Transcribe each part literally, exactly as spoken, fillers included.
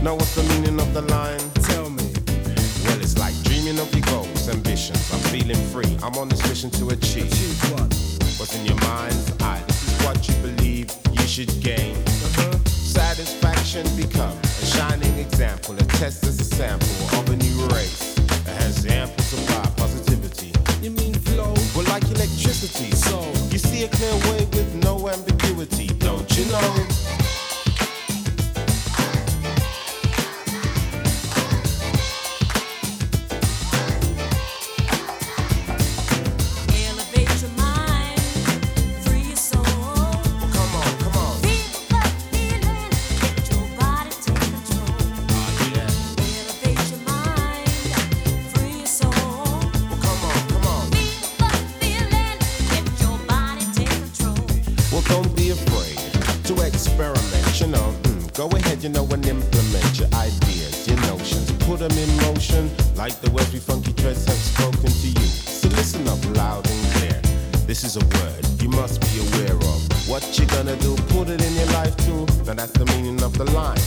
Know what's the meaning of the line? Tell me. Well, it's like dreaming of your goals, ambitions. I'm feeling free. I'm on this mission to achieve. Achieve what? What's in your mind's eye? This is what you believe you should gain. Uh-huh. Satisfaction become a shining example. A test as a sample of a new race that has ample supply positivity. You mean flow? Well, like electricity. So You see a clear way with no ambiguity, don't you know? Elevate your mind, free your soul. Come on, come on. Feel the feeling, let your body take control. Oh, yeah. Elevate your mind, free your soul. Come on, come on. Feel the feeling, let your body take control. Well, don't be afraid to experiment, you know. Mm, go ahead, you know, and implement your ideas, your notions. Put them in motion like the words we funky dreads have spoken to you. So listen up loud and clear. This is a word you must be aware of. What you gonna do, put it in your life too. Now that's the meaning of the line.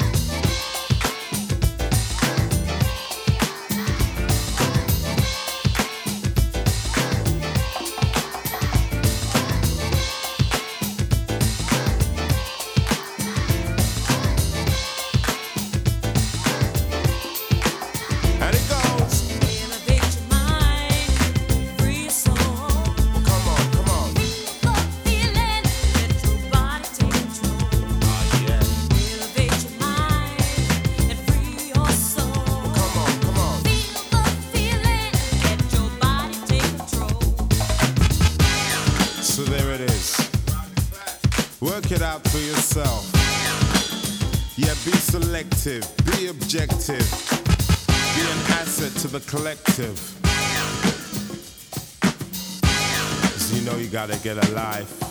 And it goes. Elevate your mind, free your soul. Come on, come on. Feel the feeling, let your body take control. Oh, yeah. Elevate your mind and free your soul. Come on, come on. Feel the feeling, let your body take control. So there it is. Work it out for yourself. Yeah, be selective, be objective, be an asset to the collective. 'Cause you know you gotta get a life.